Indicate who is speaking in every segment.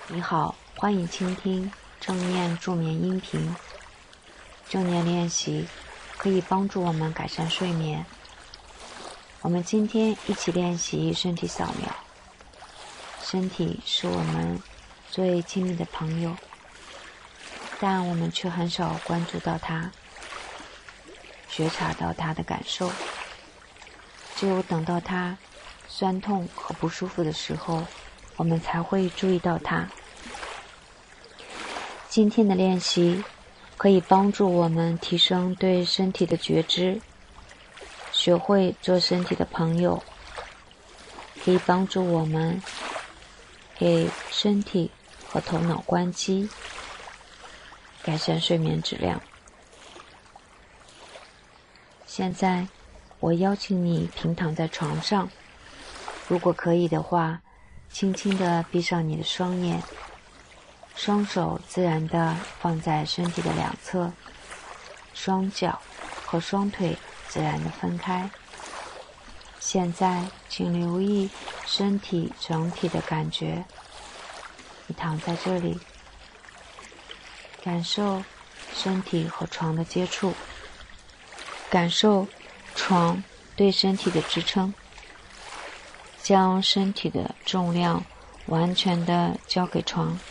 Speaker 1: 你好，欢迎倾听正念助眠音频。正念练习可以帮助我们改善睡眠。我们今天一起练习身体扫描。身体是我们最亲密的朋友，但我们却很少关注到它，觉察到它的感受。只有等到它酸痛和不舒服的时候，我们才会注意到它。今天的练习可以帮助我们提升对身体的觉知，学会做身体的朋友，可以帮助我们给身体和头脑关机，改善睡眠质量。现在我邀请你平躺在床上，如果可以的话，轻轻地闭上你的双眼，双手自然地放在身体的两侧，双脚和双腿自然地分开。现在请留意身体整体的感觉。你躺在这里，感受身体和床的接触，感受床对身体的支撑，将身体的重量完全地交给床，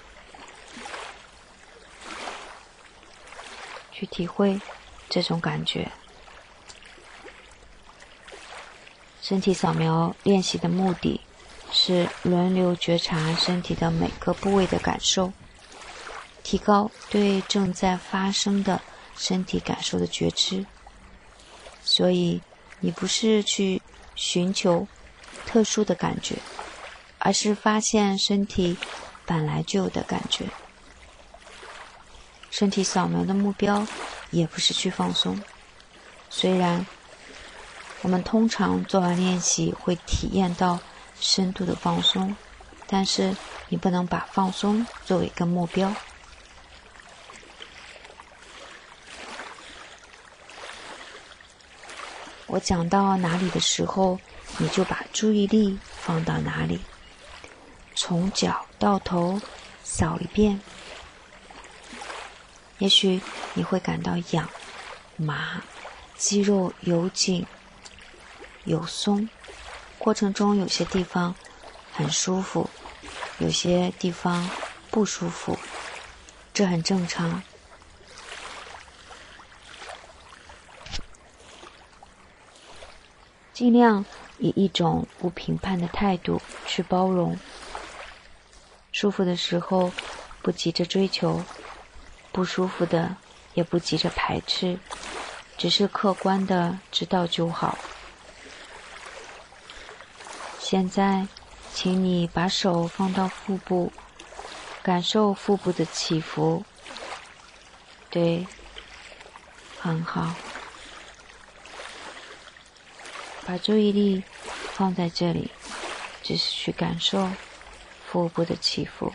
Speaker 1: 去体会这种感觉。身体扫描练习的目的是轮流觉察身体的每个部位的感受，提高对正在发生的身体感受的觉知。所以你不是去寻求特殊的感觉，而是发现身体本来就有的感觉。身体扫描的目标也不是去放松，虽然我们通常做完练习会体验到深度的放松，但是你不能把放松作为一个目标。我讲到哪里的时候，你就把注意力放到哪里，从脚到头扫一遍。也许你会感到痒、麻，肌肉有紧有松，过程中有些地方很舒服，有些地方不舒服，这很正常。尽量以一种不评判的态度去包容，舒服的时候不急着追求，不舒服的也不急着排斥，只是客观的知道就好。现在请你把手放到腹部，感受腹部的起伏。对，很好。把注意力放在这里，只是去感受腹部的起伏。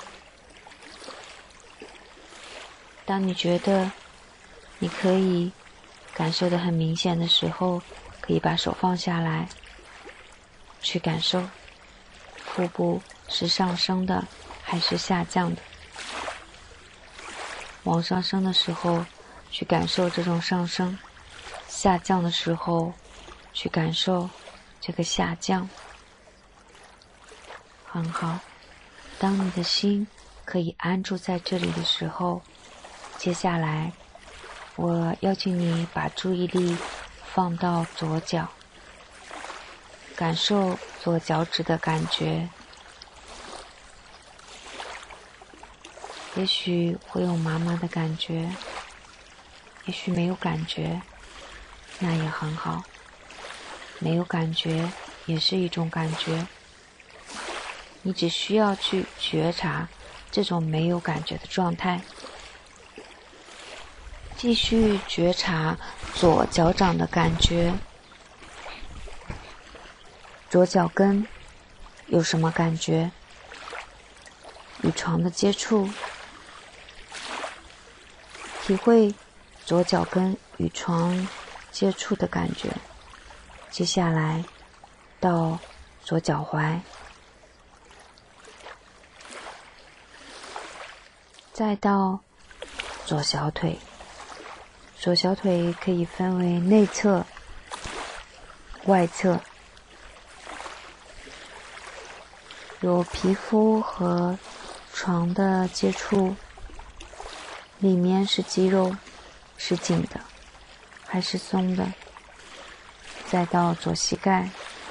Speaker 1: 当你觉得你可以感受得很明显的时候，可以把手放下来，去感受腹部是上升的还是下降的。往上升的时候去感受这种上升，下降的时候去感受这个下降。很好。当你的心可以安住在这里的时候，接下来我邀请你把注意力放到左脚，感受左脚趾的感觉。也许会有麻麻的感觉，也许没有感觉，那也很好。没有感觉也是一种感觉，你只需要去觉察这种没有感觉的状态。继续觉察左脚掌的感觉，左脚跟有什么感觉？与床的接触，体会左脚跟与床接触的感觉。接下来到左脚踝， 再到左小腿，左小腿可以分为内侧、外侧，有皮肤和床的接触，里面是肌肉，是紧的还是松的。再到左膝盖，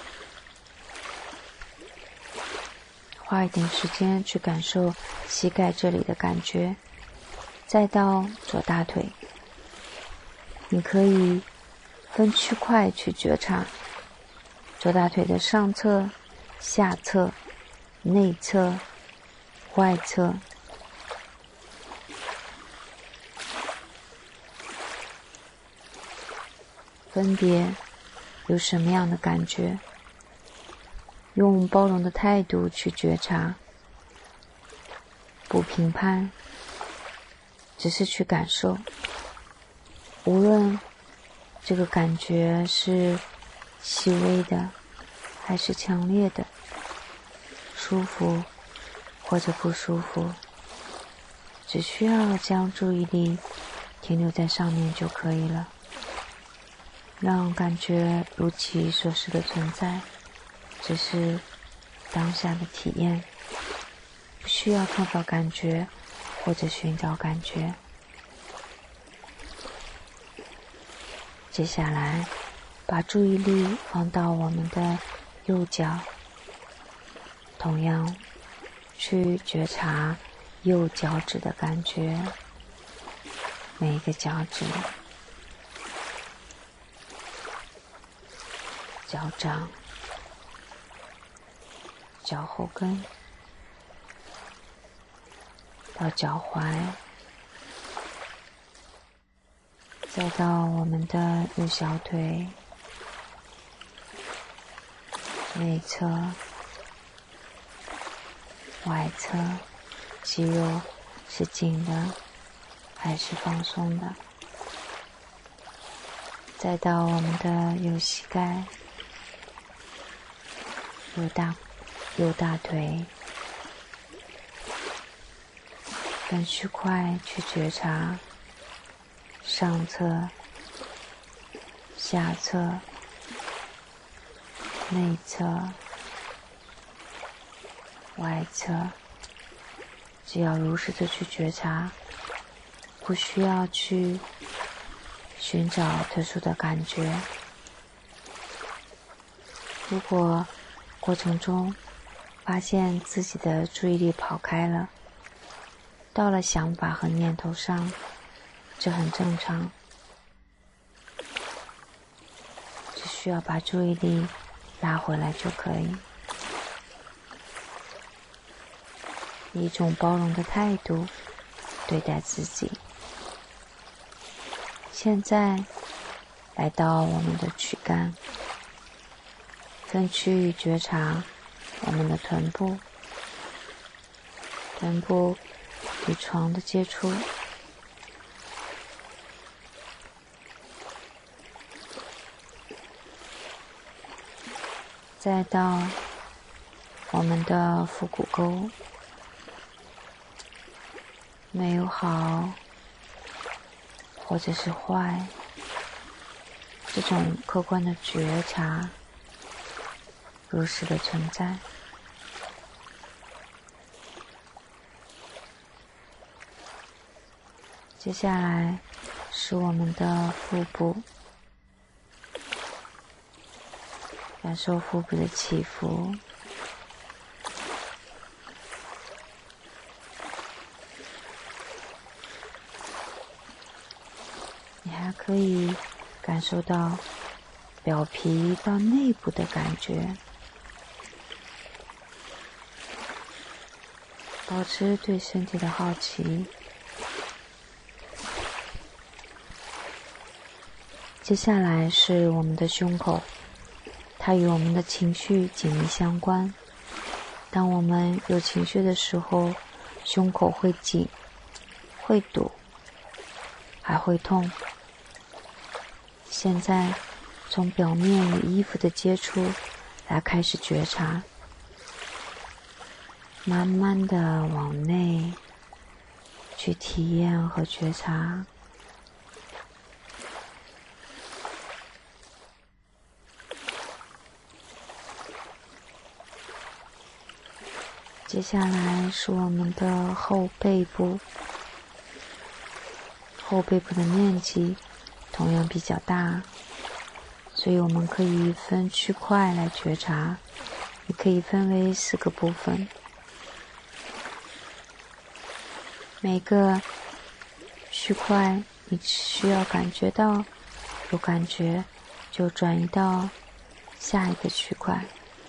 Speaker 1: 花一点时间去感受膝盖这里的感觉。再到左大腿，你可以分区块去觉察左大腿的上侧、下侧、内侧、外侧。分别有什么样的感觉？用包容的态度去觉察，不评判，只是去感受。无论这个感觉是细微的还是强烈的，舒服或者不舒服，只需要将注意力停留在上面就可以了。让感觉如其所示的存在，只是当下的体验，不需要创造感觉或者寻找感觉。接下来把注意力放到我们的右脚，同样去觉察右脚趾的感觉，每一个脚趾、脚掌、脚后跟到脚踝，再到我们的右小腿内侧、外侧，肌肉是紧的还是放松的？再到我们的右膝盖、右大腿，分区块去觉察上侧、下侧、内侧、外侧，只要如实的去觉察，不需要去寻找特殊的感觉。如果过程中发现自己的注意力跑开了，到了想法和念头上，这很正常，只需要把注意力拉回来就可以，以一种包容的态度对待自己。现在来到我们的躯干，分区域觉察我们的臀部，臀部与床的接触，再到我们的腹股沟，没有好或者是坏，这种客观的觉察如实的存在。接下来是我们的腹部，感受腹部的起伏，你还可以感受到表皮到内部的感觉，保持对身体的好奇。接下来是我们的胸口，它与我们的情绪紧密相关。当我们有情绪的时候，胸口会紧，会堵，还会痛。现在从表面与衣服的接触来开始觉察，慢慢的往内去体验和觉察。接下来是我们的后背部，后背部的面积同样比较大，所以我们可以分区块来觉察，也可以分为4个部分。每个区块你需要感觉到有感觉，就转移到下一个区块。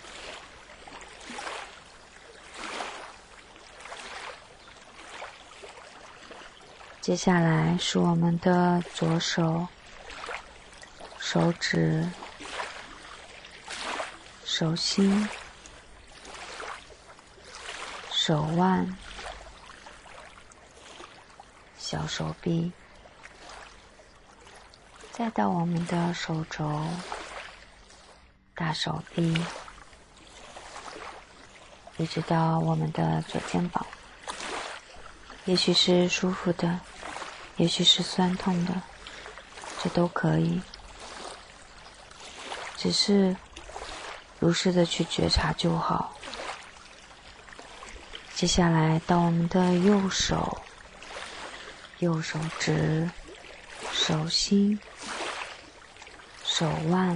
Speaker 1: 接下来是我们的左手、手指、手心、手腕、小手臂，再到我们的手肘、大手臂，一直到我们的左肩膀。也许是舒服的，也许是酸痛的，这都可以，只是如实的去觉察就好。接下来到我们的右手、右手指、手心、手腕、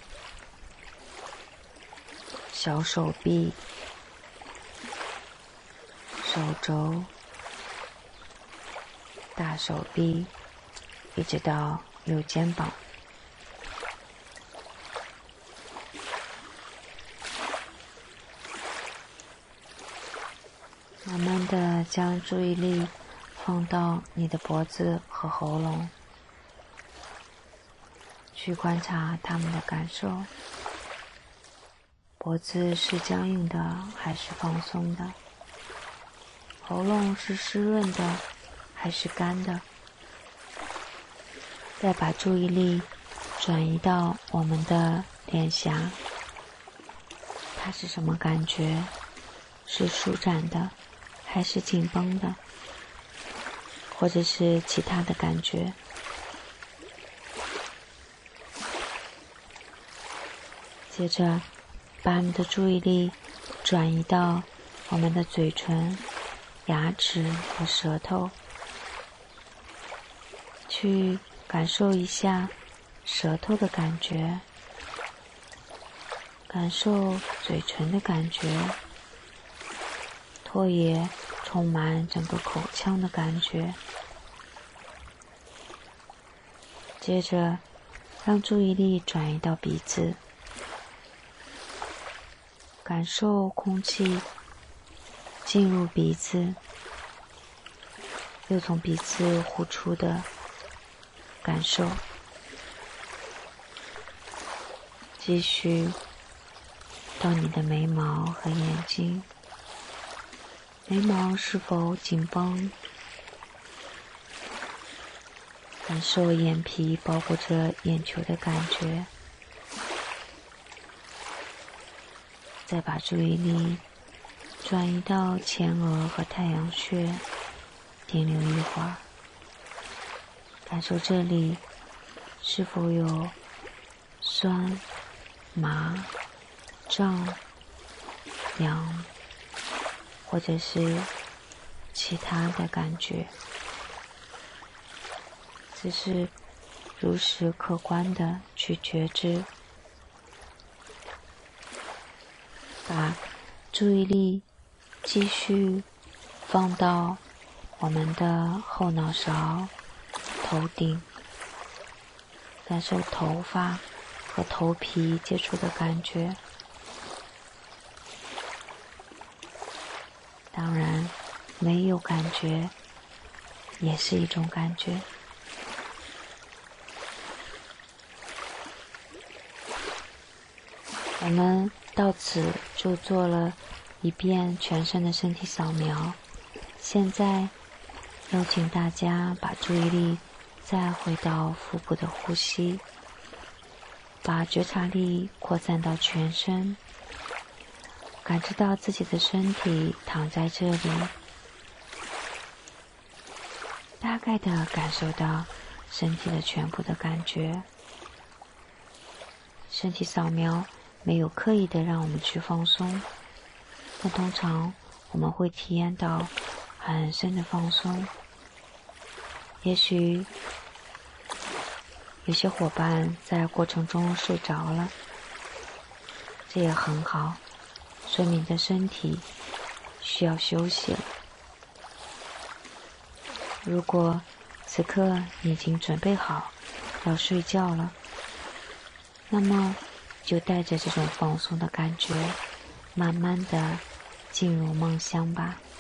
Speaker 1: 小手臂、手肘、大手臂，一直到右肩膀。慢慢的将注意力放到你的脖子和喉咙，去观察它们的感受。脖子是僵硬的还是放松的？喉咙是湿润的还是干的？再把注意力转移到我们的脸颊，它是什么感觉？是舒展的还是紧绷的？或者是其他的感觉？接着把你的注意力转移到我们的嘴唇、牙齿和舌头，去感受一下舌头的感觉，感受嘴唇的感觉，唾液充满整个口腔的感觉。接着让注意力转移到鼻子，感受空气进入鼻子，又从鼻子呼出的感受。继续到你的眉毛和眼睛，眉毛是否紧绷？感受眼皮包裹着眼球的感觉。再把注意力转移到前额和太阳穴，停留一会儿，感受这里是否有酸、麻、胀、痒，或者是其他的感觉。只是如实客观的去觉知，把注意力继续放到我们的后脑勺、头顶，感受头发和头皮接触的感觉。当然，没有感觉也是一种感觉。我们到此就做了一遍全身的身体扫描，现在邀请大家把注意力再回到腹部的呼吸，把觉察力扩散到全身，感知到自己的身体躺在这里， 概的感受到身体的全部的感觉。身体扫描没有刻意的让我们去放松，但通常我们会体验到很深的放松。也许有些伙伴在过程中睡着了，这也很好，说明着身体需要休息了。如果此刻你已经准备好要睡觉了，那么就带着这种放松的感觉，慢慢的进入梦乡吧。